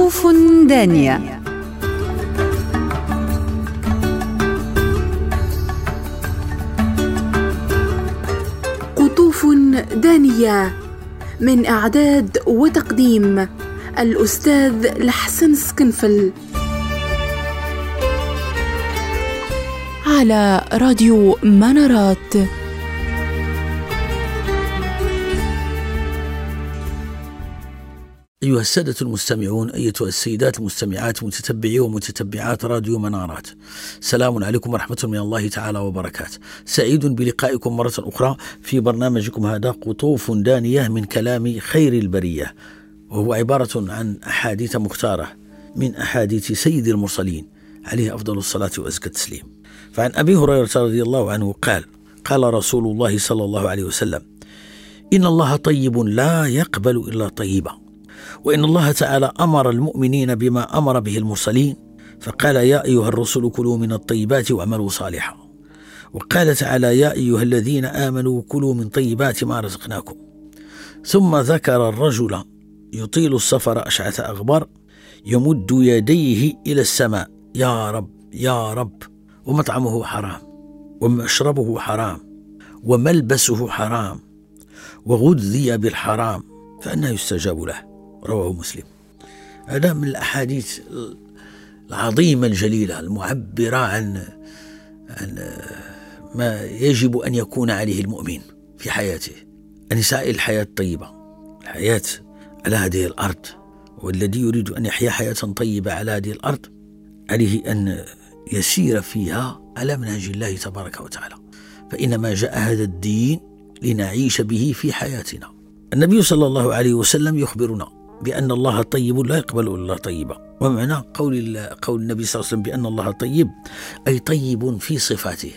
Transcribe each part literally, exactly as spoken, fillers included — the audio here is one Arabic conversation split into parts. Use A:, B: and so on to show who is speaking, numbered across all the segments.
A: قطوف دانية.
B: قطوف دانية، من إعداد وتقديم الأستاذ لحسن سكنفل، على راديو منارات.
C: أيها السادة المستمعون، أيتها السيدات المستمعات، متتبعي ومتتبعات راديو منارات، سلام عليكم ورحمة من الله تعالى وبركاته. سعيد بلقائكم مرة أخرى في برنامجكم هذا قطوف دانية من كلام خير البرية، وهو عبارة عن أحاديث مختارة من أحاديث سيد المرسلين عليه أفضل الصلاة وأزكى التسليم. فعن أبي هريرة رضي الله عنه قال: قال رسول الله صلى الله عليه وسلم: إن الله طيب لا يقبل إلا طيبا، وإن الله تعالى أمر المؤمنين بما أمر به المرسلين، فقال: يا أيها الرسل كلوا من الطيبات واعملوا صالحا. وقال تعالى: يا أيها الذين آمنوا كلوا من طيبات ما رزقناكم. ثم ذكر الرجل يطيل السفر أشعث أغبر يمد يديه إلى السماء: يا رب يا رب، ومطعمه حرام ومشربه حرام وملبسه حرام وغذي بالحرام، فأنى يستجاب له. رواه مسلم. هذا من الأحاديث العظيمة الجليلة المعبرة عن عن ما يجب أن يكون عليه المؤمن في حياته، أن يسعى الحياة الطيبة، الحياة على هذه الأرض. والذي يريد أن يحيا حياة طيبة على هذه الأرض عليه أن يسير فيها على منهج الله تبارك وتعالى، فإنما جاء هذا الدين لنعيش به في حياتنا. النبي صلى الله عليه وسلم يخبرنا بأن الله طيب لا يقبل إلا طيبا. ومعنى قول قول النبي صلى الله عليه وسلم بأن الله طيب أي طيب في صفاته،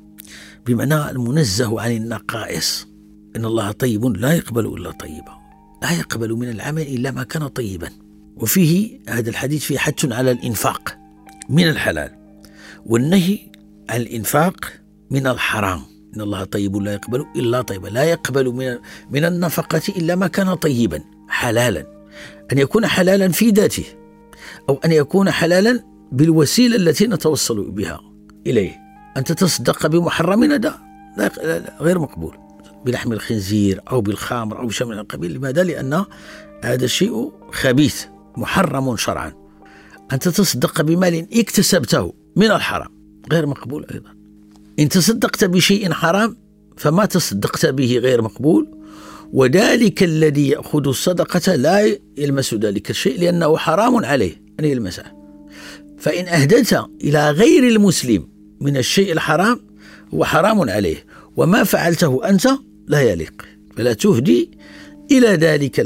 C: بمعنى المنزه عن النقائص. إن الله طيب لا يقبل إلا طيبا، لا يقبل من العمل إلا ما كان طيبا. وفيه هذا الحديث فيه حث على الإنفاق من الحلال والنهي عن الإنفاق من الحرام. إن الله طيب لا يقبل إلا طيبا، لا يقبل من من النفقة إلا ما كان طيبا حلالا، أن يكون حلالا في ذاته، أو أن يكون حلالا بالوسيلة التي نتوصل بها إليه. أن تتصدق بمحرم هذا غير مقبول، بلحم الخنزير أو بالخمر أو شيء من القبيل. لماذا؟ لأن هذا الشيء خبيث محرم شرعا. أن تتصدق بمال اكتسبته من الحرام غير مقبول أيضا. إن تصدقت بشيء حرام فما تصدقت به غير مقبول، وذلك الذي يأخذ الصدقة لا يلمس ذلك الشيء لأنه حرام عليه أن يلمسه. فإن أهدت إلى غير المسلم من الشيء الحرام هو حرام عليه، وما فعلته أنت لا يليق، فلا تهدي إلى ذلك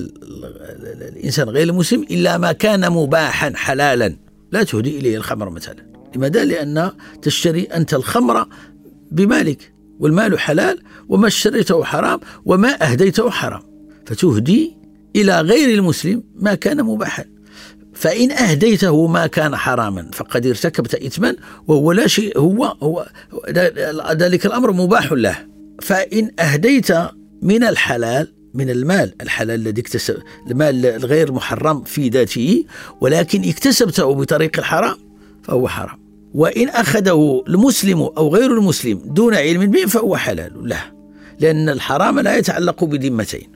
C: الإنسان غير المسلم إلا ما كان مباحا حلالا. لا تهدي إليه الخمر مثلا. لماذا؟ لأن تشتري أنت الخمر بمالك، والمال حلال، وما اشتريته حرام وما أهديته حرام، فتهدي إلى غير المسلم ما كان مباحا. فإن أهديته ما كان حراما فقد ارتكبت إثما، وهو لا شيء، هو, هو ذلك الأمر مباح له. فإن أهديت من الحلال، من المال الحلال الذي اكتسب، المال الغير محرم في ذاته ولكن اكتسبته بطريق الحرام فهو حرام. وإن أخذه المسلم أو غير المسلم دون علم به فهو حلال له، لأن الحرام لا يتعلق بذمتين.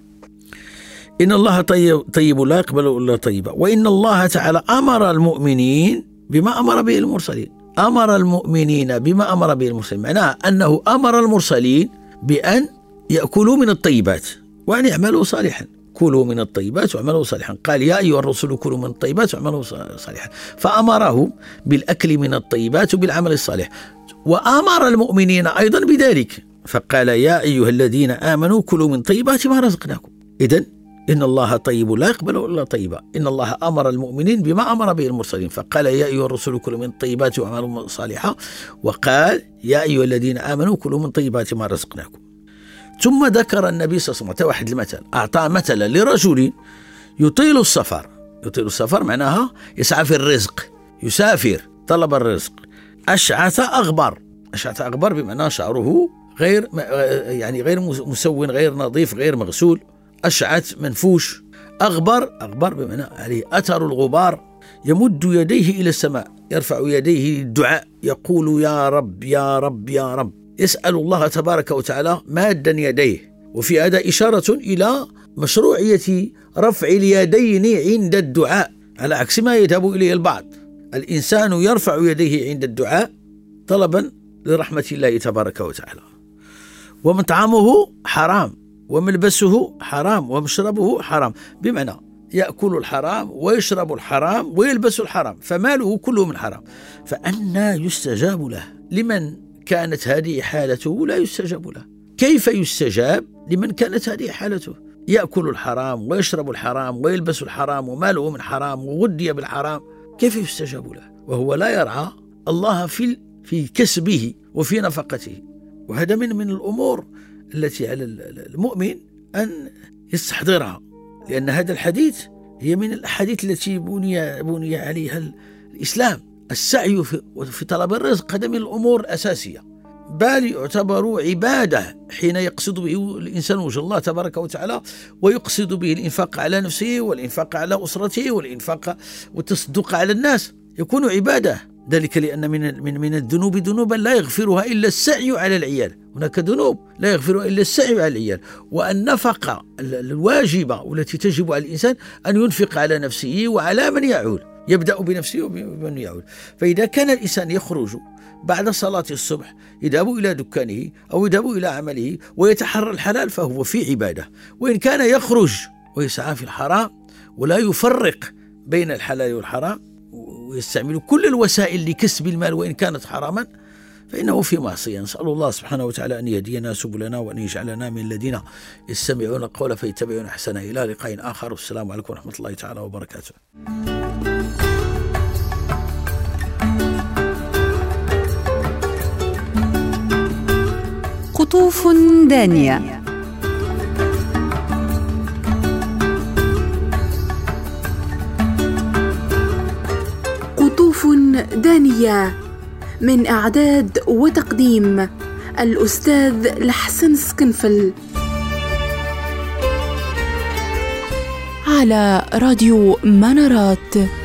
C: إن الله طيب, طيب لا يقبل إلا طيبا، وإن الله تعالى أمر المؤمنين بما أمر به المرسلين. أمر المؤمنين بما أمر به المرسلين معناه أنه أمر المرسلين بأن يأكلوا من الطيبات وأن يعملوا صالحا. كلوا من الطيبات واعملوا صالحا. قال: يا أيها الرسل كلوا من الطيبات واعملوا صالحا، فأمره بالأكل من الطيبات وبالعمل الصالح. وأمر المؤمنين أيضا بذلك، فقال: يا أيها الذين آمنوا كلوا من طيبات ما رزقناكم. إذن إن الله طيب لا يقبل إلا طيبا. إن الله أمر المؤمنين بما أمر به المرسلين، فقال: يا أيها الرسل كلوا من الطيبات واعملوا صالحا، وقال: يا أيها الذين آمنوا كلوا من طيبات ما رزقناكم. ثم ذكر النبي صلى الله عليه وسلم واحد المثل، أعطى مثلا لرجل يطيل السفر. يطيل السفر معناها يسعى في الرزق، يسافر طلب الرزق. أشعث أغبر. أشعث أغبر بمعنى شعره غير يعني غير مسون، غير نظيف، غير مغسول. أشعث منفوش. أغبر أغبر بمعنى عليه أثر الغبار، يمد يديه إلى السماء، يرفع يديه للدعاء، يقول يا رب يا رب يا رب، يسأل الله تبارك وتعالى مادا يديه. وفي هذا إشارة إلى مشروعية رفع اليدين عند الدعاء، على عكس ما يذهب إليه البعض. الإنسان يرفع يديه عند الدعاء طلبا لرحمة الله تبارك وتعالى. ومطعمه حرام وملبسه حرام ومشربه حرام، بمعنى يأكل الحرام ويشرب الحرام ويلبس الحرام، فماله كله من حرام. فأنى يستجاب له لمن كانت هذه حالته؟ لا يستجاب له. كيف يستجاب لمن كانت هذه حالته؟ يأكل الحرام ويشرب الحرام ويلبس الحرام وماله من حرام وغذي بالحرام، كيف يستجاب له وهو لا يرعى الله في في كسبه وفي نفقته؟ وهذا من من الأمور التي على المؤمن أن يستحضرها، لأن هذا الحديث هي من الأحاديث التي بني بني عليها الإسلام. السعي في طلب الرزق هذا من الأمور الأساسية، بل يعتبر عبادة حين يقصد به الإنسان وجه الله تبارك وتعالى، ويقصد به الإنفاق على نفسه والإنفاق على أسرته والإنفاق والتصدق على الناس، يكون عبادة. ذلك لأن من من من الذنوب ذنوبا لا يغفرها إلا السعي على العيال، هناك ذنوب لا يغفرها إلا السعي على العيال. والنفقة الواجبة والتي تجب على الإنسان أن ينفق على نفسه وعلى من يعول، يبدأ بنفسه وبمن يعول. فإذا كان الإنسان يخرج بعد صلاة الصبح يذهب إلى دكانه أو يذهب إلى عمله ويتحرى الحلال فهو في عبادة. وإن كان يخرج ويسعى في الحرام ولا يفرق بين الحلال والحرام ويستعمل كل الوسائل لكسب المال وإن كانت حراما فإنه في معصية. نسأل الله سبحانه وتعالى أن يهدينا سبلنا وأن يجعلنا من الذين يستمعون القول فيتبعون أحسنه. إلى لقاء آخر، والسلام عليكم ورحمة الله تعالى وبركاته.
B: قطوف دانية. قطوف دانية من إعداد وتقديم الأستاذ لحسن سكنفل، على راديو منارات.